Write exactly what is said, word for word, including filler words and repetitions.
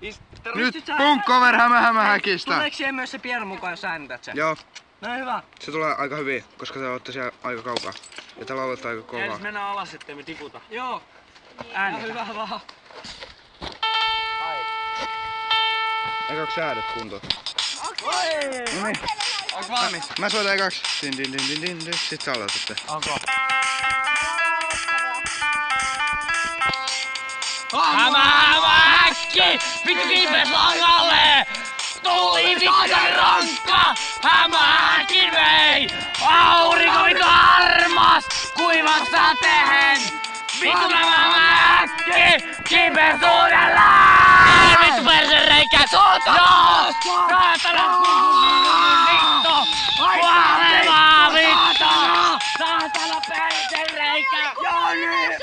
Nyt punkkover hämä hämä häkistä. Tuleeko siihen myös se Pierre mukaan, jos äänität sen? Joo. No hyvä. Se tulee aika hyvin, koska te olette siellä aika kaukaa. Ja te laulatte aika kovaa. Ensin mennään alas, ettei me tiputa. Joo. Äänität. Hyvä vaan. Ekaksi äädet kuntoon. No niin. Onks valmis? Mä soitan ekaksi. Din din din din din din. Sit sä aloitatte. Onko? Hämä hämä häkki! Vittu kiipes langalle! Tuli vittu rankka! Hämä häkin vei! Aurinko vittu armas! Kuivas sateen! Vittu hämä hämä häkki! Kiipes uudelleen! Vittu persen reikä! Joo! Saatana! Vittu! Kuolemaa vittu! Saatana persen reikä! Joo nyt!